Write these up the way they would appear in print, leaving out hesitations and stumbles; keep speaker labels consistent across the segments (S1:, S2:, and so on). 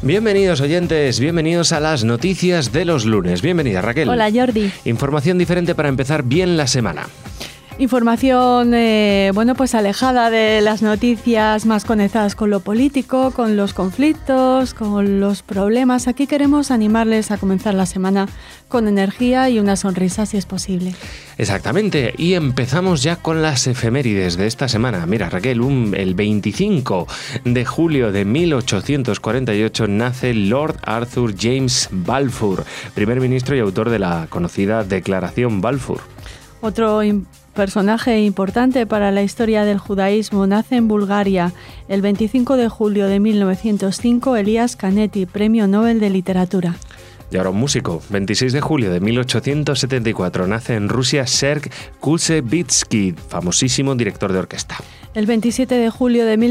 S1: Bienvenidos oyentes, bienvenidos a las noticias de los lunes. Bienvenida Raquel.
S2: Hola Jordi.
S1: Información diferente para empezar bien la semana.
S2: Información, pues alejada de las noticias más conectadas con lo político, con los conflictos, con los problemas. Aquí queremos animarles a comenzar la semana con energía y una sonrisa si es posible.
S1: Exactamente, y empezamos ya con las efemérides de esta semana. Mira Raquel, el 25 de julio de 1848 nace Lord Arthur James Balfour, primer ministro y autor de la conocida Declaración Balfour.
S2: Otro personaje importante para la historia del judaísmo nace en Bulgaria. El 25 de julio de 1905, Elias Canetti, Premio Nobel de Literatura.
S1: Y ahora un músico. 26 de julio de 1874 nace en Rusia Serge Koussevitzky, famosísimo director de orquesta.
S2: El 27 de julio de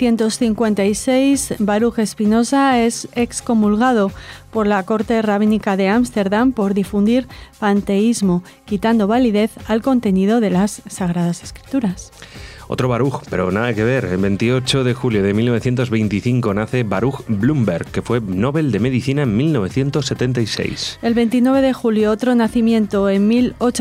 S2: 1656, Baruch Spinoza es excomulgado por la Corte Rabínica de Ámsterdam por difundir panteísmo, quitando validez al contenido de las Sagradas Escrituras.
S1: Otro Baruch, pero nada que ver. El 28 de julio de 1925 nace Baruch Blumberg, que fue Nobel de Medicina en 1976.
S2: El 29 de julio, otro nacimiento. En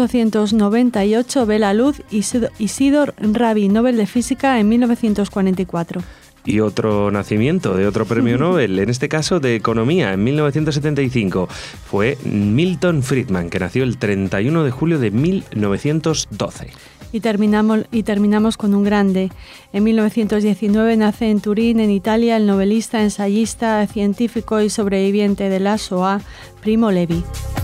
S2: 1898 ve la luz Isidor Rabi, Nobel de Física en 1944.
S1: Y otro nacimiento de otro premio Nobel, en este caso de Economía, en 1975. Fue Milton Friedman, que nació el 31 de julio de 1912.
S2: Y terminamos con un grande. En 1919 nace en Turín, en Italia, el novelista, ensayista, científico y sobreviviente de la Shoah, Primo Levi.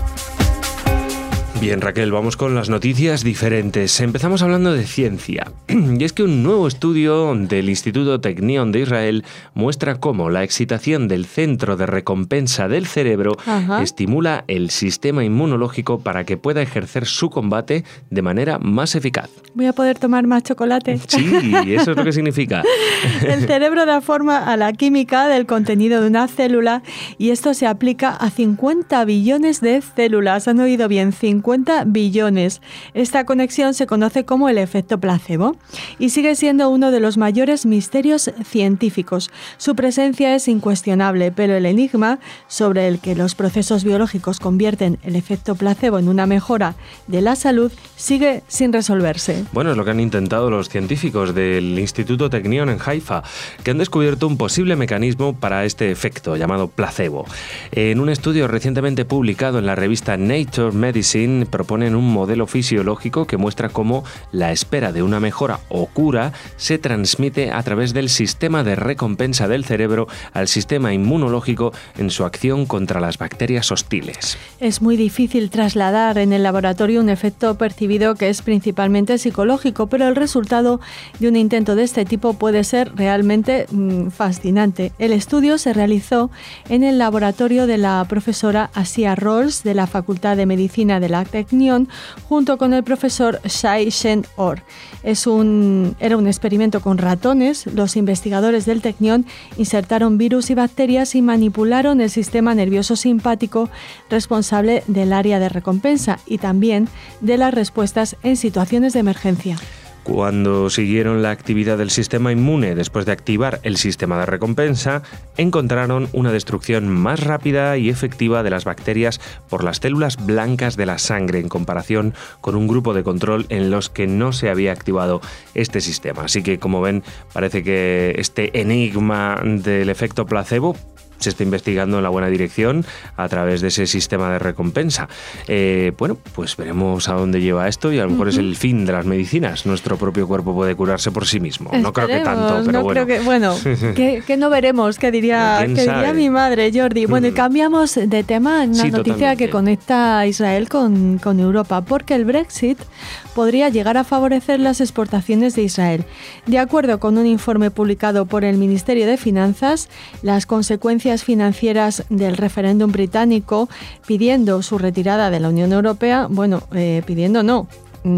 S1: Bien, Raquel, vamos con las noticias diferentes. Empezamos hablando de ciencia. Y es que un nuevo estudio del Instituto Technion de Israel muestra cómo la excitación del centro de recompensa del cerebro estimula el sistema inmunológico para que pueda ejercer su combate de manera más eficaz.
S2: ¿Voy a poder tomar más chocolate?
S1: Sí, eso es lo que significa.
S2: El cerebro da forma a la química del contenido de una célula y esto se aplica a 50 billones de células. ¿Han oído bien? 50 billones. Esta conexión se conoce como el efecto placebo y sigue siendo uno de los mayores misterios científicos. Su presencia es incuestionable, pero el enigma sobre el que los procesos biológicos convierten el efecto placebo en una mejora de la salud sigue sin resolverse.
S1: Bueno, es lo que han intentado los científicos del Instituto Technion en Haifa, que han descubierto un posible mecanismo para este efecto llamado placebo. En un estudio recientemente publicado en la revista Nature Medicine proponen un modelo fisiológico que muestra cómo la espera de una mejora o cura se transmite a través del sistema de recompensa del cerebro al sistema inmunológico en su acción contra las bacterias hostiles.
S2: Es muy difícil trasladar en el laboratorio un efecto percibido que es principalmente psicológico, pero el resultado de un intento de este tipo puede ser realmente fascinante. El estudio se realizó en el laboratorio de la profesora Asia Rolls de la Facultad de Medicina de la Technion, junto con el profesor Shai Shen-Or. Era un experimento con ratones. Los investigadores del Technion insertaron virus y bacterias y manipularon el sistema nervioso simpático responsable del área de recompensa y también de las respuestas en situaciones de emergencia.
S1: Cuando siguieron la actividad del sistema inmune después de activar el sistema de recompensa, encontraron una destrucción más rápida y efectiva de las bacterias por las células blancas de la sangre en comparación con un grupo de control en los que no se había activado este sistema. Así que, como ven, parece que este enigma del efecto placebo se está investigando en la buena dirección a través de ese sistema de recompensa. Pues veremos a dónde lleva esto y a lo mejor es el fin de las medicinas. Nuestro propio cuerpo puede curarse por sí mismo. No creo que tanto, pero bueno.
S2: Que no veremos, que diría mi madre, Jordi. Bueno, y cambiamos de tema en una noticia totalmente, que conecta a Israel con Europa, porque el Brexit podría llegar a favorecer las exportaciones de Israel. De acuerdo con un informe publicado por el Ministerio de Finanzas, las consecuencias financieras del referéndum británico pidiendo su retirada de la Unión Europea, pidiendo no,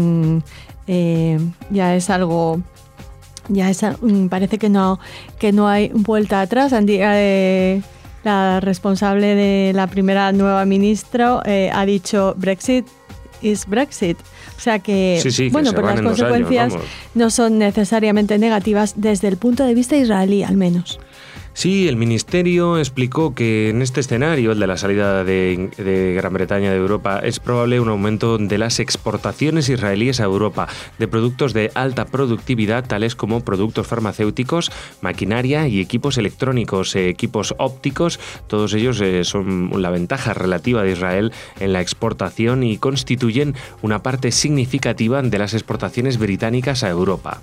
S2: parece que no hay vuelta atrás. La responsable de la primera nueva ministra ha dicho Brexit is Brexit. O sea que, pero las consecuencias no son necesariamente negativas desde el punto de vista israelí, al menos.
S1: Sí, el Ministerio explicó que en este escenario, el de la salida de Gran Bretaña de Europa, es probable un aumento de las exportaciones israelíes a Europa de productos de alta productividad, tales como productos farmacéuticos, maquinaria y equipos electrónicos, equipos ópticos. Todos ellos son la ventaja relativa de Israel en la exportación y constituyen una parte significativa de las exportaciones británicas a Europa.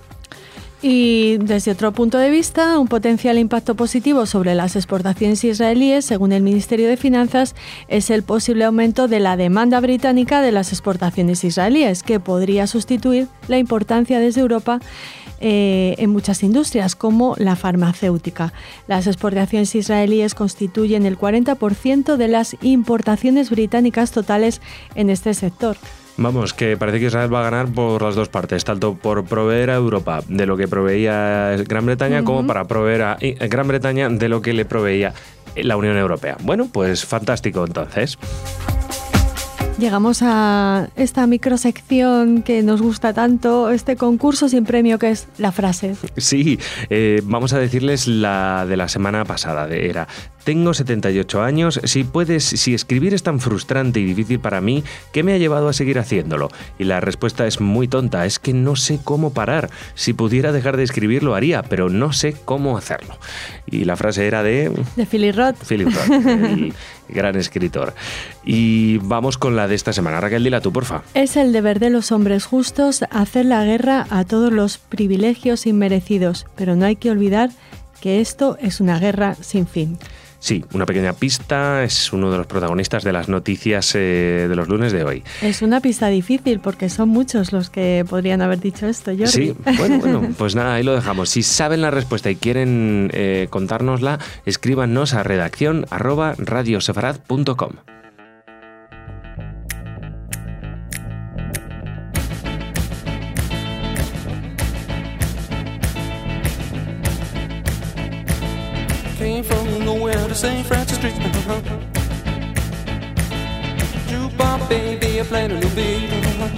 S2: Y desde otro punto de vista, un potencial impacto positivo sobre las exportaciones israelíes, según el Ministerio de Finanzas, es el posible aumento de la demanda británica de las exportaciones israelíes, que podría sustituir la importancia desde Europa en muchas industrias, como la farmacéutica. Las exportaciones israelíes constituyen el 40% de las importaciones británicas totales en este sector.
S1: Vamos, que parece que Israel va a ganar por las dos partes, tanto por proveer a Europa de lo que proveía Gran Bretaña, como para proveer a Gran Bretaña de lo que le proveía la Unión Europea. Bueno, pues fantástico entonces.
S2: Llegamos a esta microsección que nos gusta tanto, este concurso sin premio que es la frase.
S1: Sí, vamos a decirles la de la semana pasada, era: tengo 78 años, si escribir es tan frustrante y difícil para mí, ¿qué me ha llevado a seguir haciéndolo? Y la respuesta es muy tonta, es que no sé cómo parar. Si pudiera dejar de escribir lo haría, pero no sé cómo hacerlo. Y la frase era de
S2: Philip Roth.
S1: Philip Roth, el gran escritor. Y vamos con la de esta semana. Raquel, dila tú, porfa.
S2: Es el deber de los hombres justos hacer la guerra a todos los privilegios inmerecidos, pero no hay que olvidar que esto es una guerra sin fin.
S1: Sí, una pequeña pista, es uno de los protagonistas de las noticias de los lunes de hoy.
S2: Es una pista difícil porque son muchos los que podrían haber dicho esto, Jordi.
S1: Sí, bueno, pues nada, ahí lo dejamos. Si saben la respuesta y quieren contárnosla, escríbanos a redacción@radiosefarad.com.
S3: Came from nowhere to St. Francis Street. Jukebox baby, I played a little beat.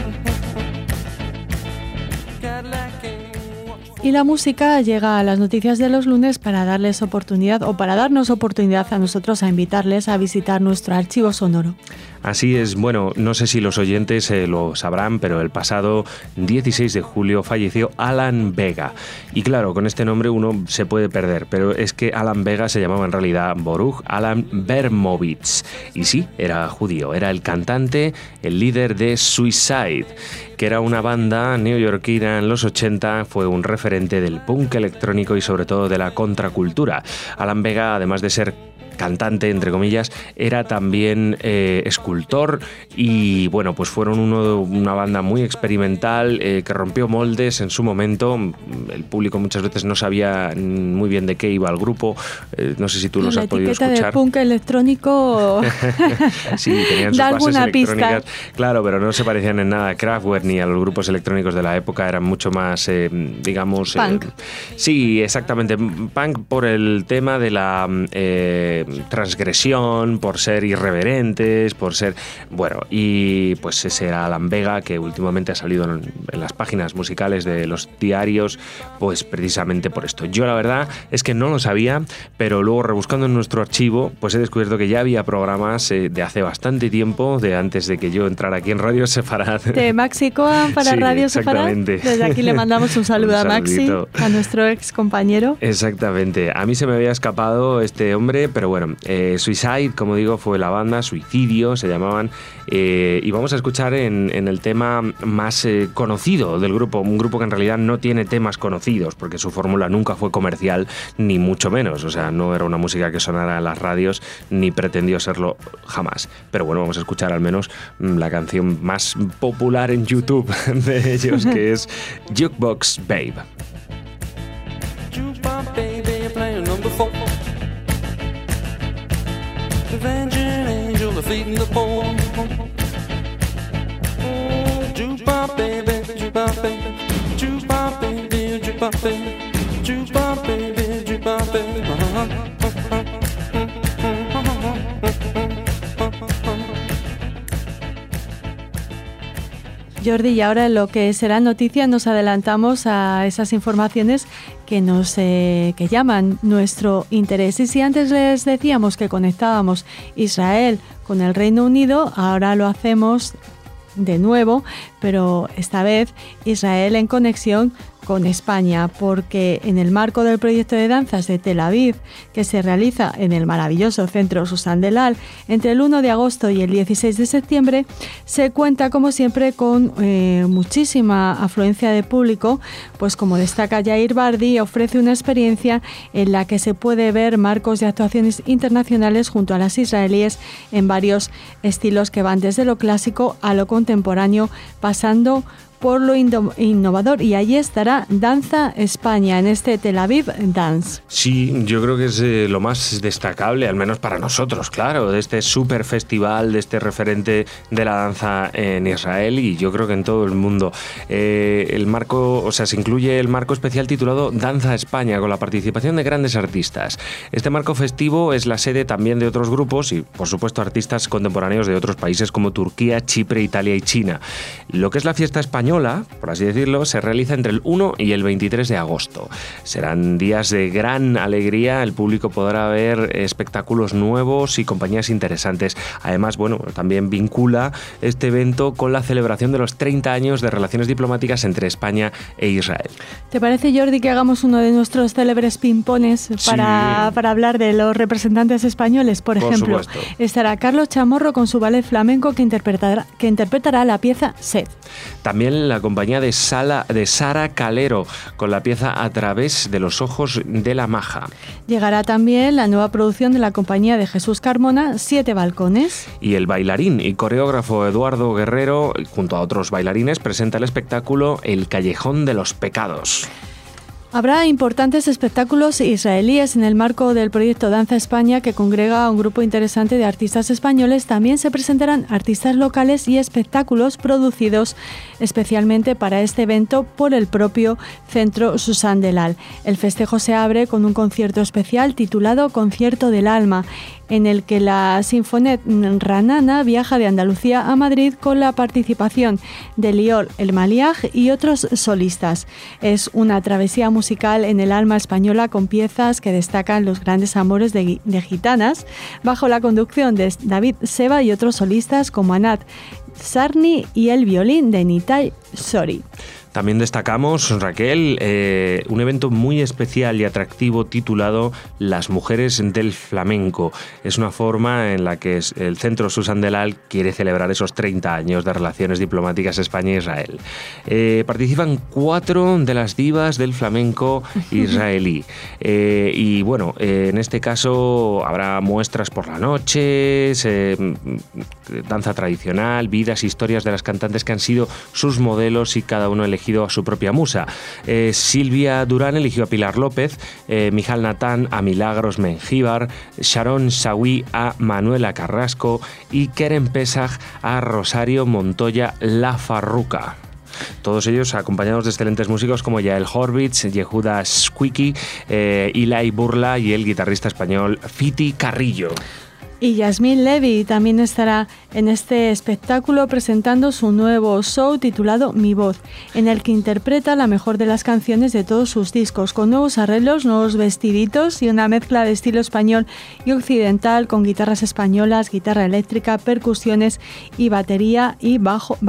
S2: Y la música llega a las noticias de los lunes para darles oportunidad o para darnos oportunidad a nosotros a invitarles a visitar nuestro archivo sonoro.
S1: Así es, bueno, no sé si los oyentes lo sabrán, pero el pasado 16 de julio falleció Alan Vega. Y claro, con este nombre uno se puede perder, pero es que Alan Vega se llamaba en realidad Boruch Alan Bermovitz. Y sí, era judío, era el cantante, el líder de Suicide, que era una banda neoyorquina en los 80, fue un referente del punk electrónico y sobre todo de la contracultura. Alan Vega, además de ser cantante, entre comillas, era también escultor y bueno, pues fueron una banda muy experimental que rompió moldes en su momento. El público muchas veces no sabía muy bien de qué iba el grupo. No sé si tú los has podido escuchar.
S2: La etiqueta de punk electrónico
S1: sí, tenían sus
S2: da
S1: bases
S2: alguna
S1: electrónicas.
S2: pista.
S1: Claro, pero no se parecían en nada a Kraftwerk ni a los grupos electrónicos de la época. Eran mucho más, digamos...
S2: Punk.
S1: Sí, exactamente. Punk por el tema de la transgresión, por ser irreverentes, por ser... Bueno, y pues ese era Alan Vega, que últimamente ha salido en las páginas musicales de los diarios, pues precisamente por esto. Yo la verdad es que no lo sabía, pero luego rebuscando en nuestro archivo, pues he descubierto que ya había programas de hace bastante tiempo, de antes de que yo entrara aquí en Radio Sefarad.
S2: De Maxi Coan para
S1: Sí,
S2: Radio Sefarad.
S1: exactamente.
S2: Desde aquí le mandamos un saludo a Maxi, a nuestro ex compañero.
S1: Exactamente. A mí se me había escapado este hombre, pero bueno, Suicide, como digo, fue la banda, Suicidio se llamaban, y vamos a escuchar en el tema más conocido del grupo, un grupo que en realidad no tiene temas conocidos, porque su fórmula nunca fue comercial, ni mucho menos, o sea, no era una música que sonara en las radios, ni pretendió serlo jamás. Pero bueno, vamos a escuchar al menos la canción más popular en YouTube de ellos, que es Jukebox Babe.
S3: Jukebox baby, playing number 4. Avenging angel, feeding the poor. Jukebox baby, jukebox baby, jukebox baby, jukebox baby, jukebox baby, jukebox baby.
S2: Jordi, y ahora en lo que será noticia nos adelantamos a esas informaciones que llaman nuestro interés. Y si antes les decíamos que conectábamos Israel con el Reino Unido, ahora lo hacemos de nuevo, pero esta vez Israel en conexión con España, porque en el marco del proyecto de danzas de Tel Aviv, que se realiza en el maravilloso Centro Susan Delal entre el 1 de agosto y el 16 de septiembre, se cuenta como siempre con muchísima afluencia de público, pues como destaca Yair Bardi, ofrece una experiencia en la que se puede ver marcos de actuaciones internacionales junto a las israelíes en varios estilos que van desde lo clásico a lo contemporáneo, pasando por lo innovador, y allí estará Danza España en este Tel Aviv Dance.
S1: Sí, yo creo que es lo más destacable, al menos para nosotros, claro, de este super festival, de este referente de la danza en Israel y yo creo que en todo el mundo. El marco, o sea, se incluye el marco especial titulado Danza España, con la participación de grandes artistas. Este marco festivo es la sede también de otros grupos y, por supuesto, artistas contemporáneos de otros países como Turquía, Chipre, Italia y China. Lo que es la fiesta española, por así decirlo, se realiza entre el 1 y el 23 de agosto. Serán días de gran alegría, el público podrá ver espectáculos nuevos y compañías interesantes. Además, bueno, también vincula este evento con la celebración de los 30 años de relaciones diplomáticas entre España e Israel.
S2: ¿Te parece, Jordi, que hagamos uno de nuestros célebres ping-pongs para hablar de los representantes españoles? Por ejemplo,
S1: supuesto,
S2: estará Carlos Chamorro con su ballet flamenco que interpretará la pieza Sed.
S1: También la compañía de Sara Calero con la pieza A través de los ojos de la maja.
S2: Llegará también la nueva producción de la compañía de Jesús Carmona, 7 balcones.
S1: Y el bailarín y coreógrafo Eduardo Guerrero, junto a otros bailarines, presenta el espectáculo El Callejón de los Pecados.
S2: Habrá importantes espectáculos israelíes en el marco del proyecto Danza España, que congrega a un grupo interesante de artistas españoles. También se presentarán artistas locales y espectáculos producidos especialmente para este evento por el propio Centro Susan Delal. El festejo se abre con un concierto especial titulado Concierto del Alma, en el que la Sinfonet Ranana viaja de Andalucía a Madrid con la participación de Lior El Maliaj y otros solistas. Es una travesía musical en el alma española con piezas que destacan los grandes amores de gitanas, bajo la conducción de David Seba y otros solistas como Anat Sarni y el violín de Nitai Sori.
S1: También destacamos, Raquel, un evento muy especial y atractivo titulado Las Mujeres del Flamenco. Es una forma en la que el Centro Susan Delal quiere celebrar esos 30 años de relaciones diplomáticas España-Israel. Participan 4 de las divas del flamenco israelí. Y bueno, en este caso habrá muestras por la noche, danza tradicional, vidas, historias de las cantantes que han sido sus modelos y cada uno elegido a su propia musa. Silvia Durán eligió a Pilar López, Mijal Natán a Milagros Mengíbar, Sharon Sawi a Manuela Carrasco y Keren Pesach a Rosario Montoya La Farruca. Todos ellos acompañados de excelentes músicos como Yael Horvitz, Yehuda Squeaky, Eli Burla y el guitarrista español Fiti Carrillo.
S2: Y Yasmín Levy también estará en este espectáculo presentando su nuevo show titulado Mi Voz, en el que interpreta la mejor de las canciones de todos sus discos, con nuevos arreglos, nuevos vestiditos y una mezcla de estilo español y occidental con guitarras españolas, guitarra eléctrica, percusiones y batería y bajo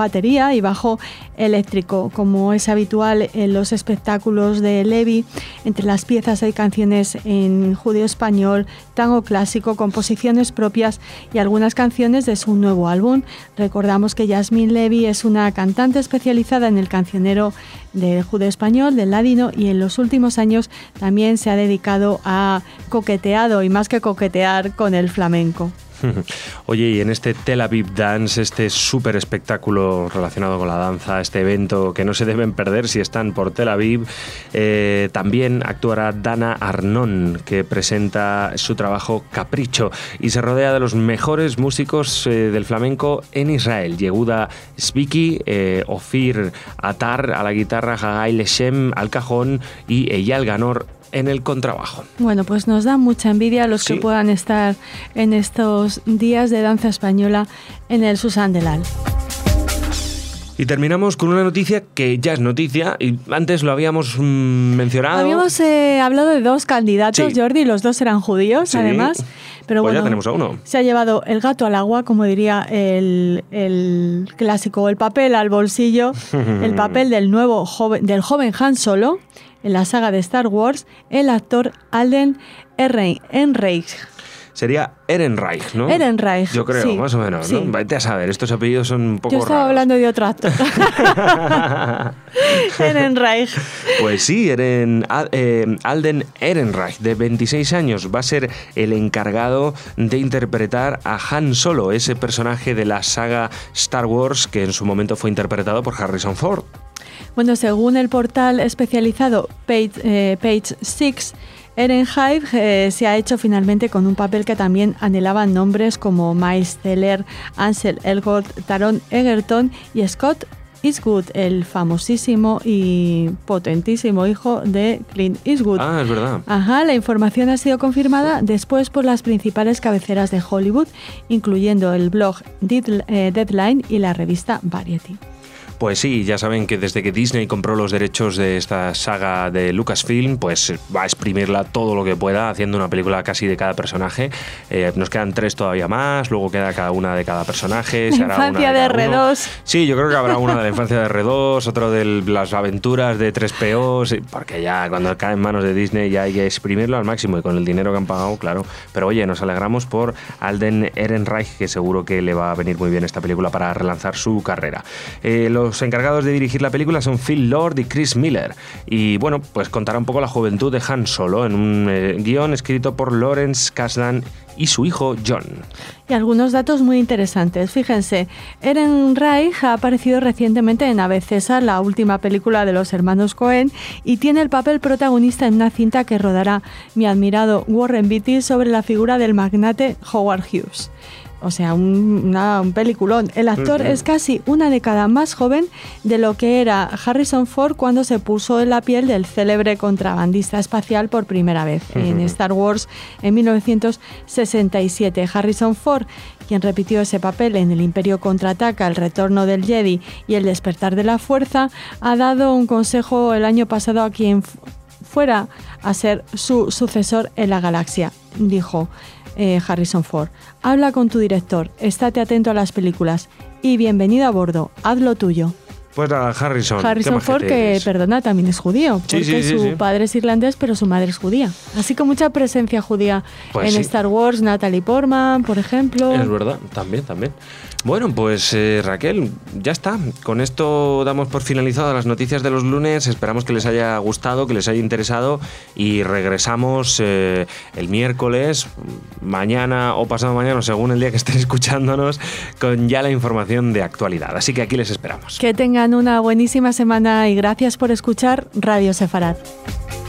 S2: eléctrico. Como es habitual en los espectáculos de Levy, entre las piezas hay canciones en judío español, tango clásico, composiciones propias y algunas canciones de su nuevo álbum. Recordamos que Yasmín Levy es una cantante especializada en el cancionero del judeo español, del ladino, y en los últimos años también se ha dedicado a coqueteado y más que coquetear con el flamenco.
S1: Oye, y en este Tel Aviv Dance, este súper espectáculo relacionado con la danza, este evento que no se deben perder si están por Tel Aviv, también actuará Dana Arnon, que presenta su trabajo Capricho y se rodea de los mejores músicos del flamenco en Israel. Yehuda Squeaky, Ofir Atar a la guitarra, Hagai Leshem al cajón y Eyal Ganor en el contrabajo.
S2: Bueno, pues nos da mucha envidia a los que puedan estar en estos días de danza española en el Susan Delal.
S1: Y terminamos con una noticia que ya es noticia, y antes lo habíamos mencionado.
S2: Habíamos hablado de 2 candidatos,
S1: Sí.
S2: Jordi, los 2 eran judíos,
S1: Sí.
S2: además. Pero
S1: Pues
S2: bueno,
S1: ya tenemos a uno.
S2: Se ha llevado el gato al agua, como diría el clásico, el papel al bolsillo, el papel del joven Han Solo en la saga de Star Wars, el actor Alden Ehrenreich.
S1: Sería Ehrenreich, ¿no?
S2: Ehrenreich,
S1: Yo creo,
S2: sí,
S1: más o menos, ¿no?
S2: sí.
S1: Vete a saber, estos apellidos son un poco
S2: Yo estaba
S1: raros.
S2: hablando de otro actor. Ehrenreich.
S1: Pues sí, Alden Ehrenreich, de 26 años, va a ser el encargado de interpretar a Han Solo, ese personaje de la saga Star Wars que en su momento fue interpretado por Harrison Ford.
S2: Bueno, según el portal especializado Page 6, Ehrenreich se ha hecho finalmente con un papel que también anhelaban nombres como Miles Teller, Ansel Elgort, Taron Egerton y Scott Eastwood, el famosísimo y potentísimo hijo de Clint Eastwood.
S1: Ah, es verdad.
S2: Ajá, la información ha sido confirmada después por las principales cabeceras de Hollywood, incluyendo el blog Deadline y la revista Variety.
S1: Pues sí, ya saben que desde que Disney compró los derechos de esta saga de Lucasfilm, pues va a exprimirla todo lo que pueda, haciendo una película casi de cada personaje. Nos quedan 3 todavía más, luego queda cada una de cada personaje.
S2: La
S1: se hará
S2: infancia
S1: una
S2: de
S1: cada uno.
S2: R2.
S1: Sí, yo creo que habrá una de la infancia de R2, otro de las aventuras de 3PO, sí, porque ya cuando cae en manos de Disney ya hay que exprimirlo al máximo y con el dinero que han pagado, claro. Pero oye, nos alegramos por Alden Ehrenreich, que seguro que le va a venir muy bien esta película para relanzar su carrera. Los encargados de dirigir la película son Phil Lord y Chris Miller. Y bueno, pues contará un poco la juventud de Han Solo en un guión escrito por Lawrence Kasdan y su hijo John.
S2: Y algunos datos muy interesantes. Fíjense, Ehrenreich ha aparecido recientemente en Ave César, la última película de los hermanos Coen, y tiene el papel protagonista en una cinta que rodará mi admirado Warren Beatty sobre la figura del magnate Howard Hughes. O sea, un peliculón. El actor es casi una década más joven de lo que era Harrison Ford cuando se puso en la piel del célebre contrabandista espacial por primera vez en Star Wars en 1967. Harrison Ford, quien repitió ese papel en El Imperio Contraataca, El Retorno del Jedi y El Despertar de la Fuerza, ha dado un consejo el año pasado a quien fuera a ser su sucesor en la galaxia. Dijo Harrison Ford: habla con tu director, estate atento a las películas y bienvenido a bordo, haz lo tuyo.
S1: Pues nada, Harrison
S2: Ford, que perdona, también es judío, porque su padre es irlandés, pero su madre es judía. Así que mucha presencia judía
S1: pues
S2: en Star Wars, Natalie Portman, por ejemplo.
S1: Es verdad, también. Bueno, pues Raquel, ya está. Con esto damos por finalizadas las noticias de los lunes. Esperamos que les haya gustado, que les haya interesado y regresamos el miércoles, mañana o pasado mañana, según el día que estén escuchándonos, con ya la información de actualidad. Así que aquí les esperamos.
S2: Que tengan una buenísima semana y gracias por escuchar Radio Sefarad.